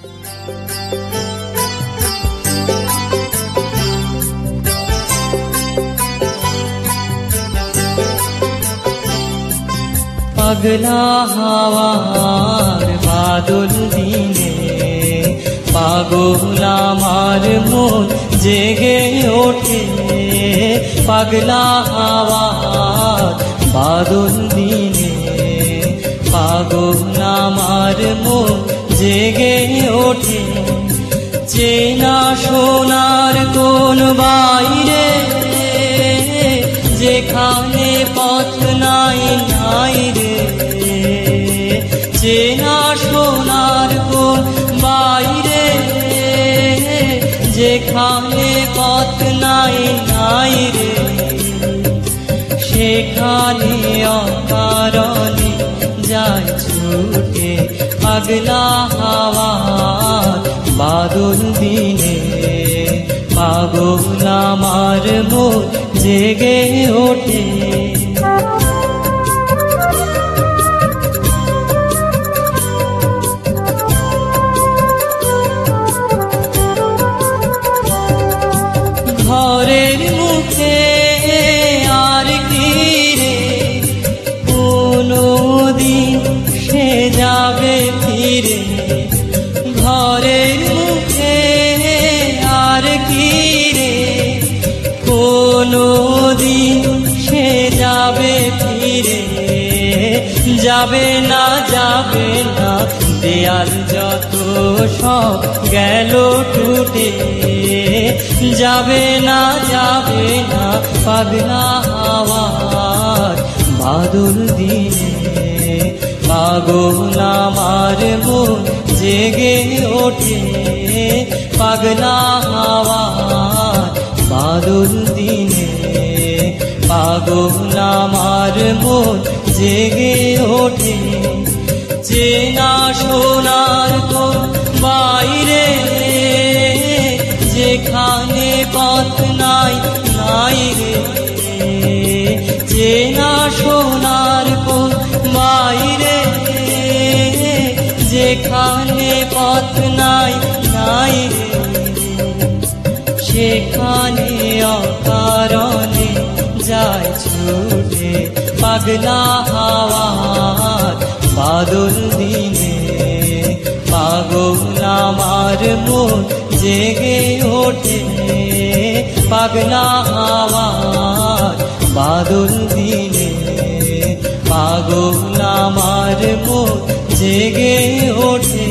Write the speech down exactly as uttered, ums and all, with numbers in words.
পাগলা হাওয়ার বাদল দিনে পাগল আমার মন জেগে ওঠে। পাগলা হাওয়ার বাদল দিনে পাগল আমার মন জেগে ওঠে। চেনা সোনার কোন বাইরে যেখানে পথ নাই নাই রে। চেনা সোনার কোন বাইরে যেখানে পথ নাই নাই রে। সেখানে অকারণে যায় ছুটে পাগলা হাওয়ার বাদল দিনে পাগল আমার মন জেগে ওঠে। ঘরের মুখে আর কি রে কোনো দিন সে যাবে ফিরে। ঘরের মুখে আর কি রে কোনো দিন সে যাবে ফিরে। যাবে না যাবে না দেয়াল যত সব গেল টুটে। যাবে না যাবে না পাগলা হাওয়ার বাদল দিনে পাগল আমার মন জেগে ওঠে। পাগলা হাওয়ার বাদল দিনে পাগল আমার মন জেগে ওঠে। চেনা সোনার কোন বাইরে যেখানে পথ নাই নাই রে। চেনা সোনার কোন বাইরে যেখানে পথ নাই নাই রে। সেখানে অকারণে যায় ছুটে পাগলা হাওয়ার বাদল দিনে পাগল আমার মন জেগে ওঠে। পাগলা হাওয়ার বাদল দিনে পাগল আমার মন জেগে ওঠে।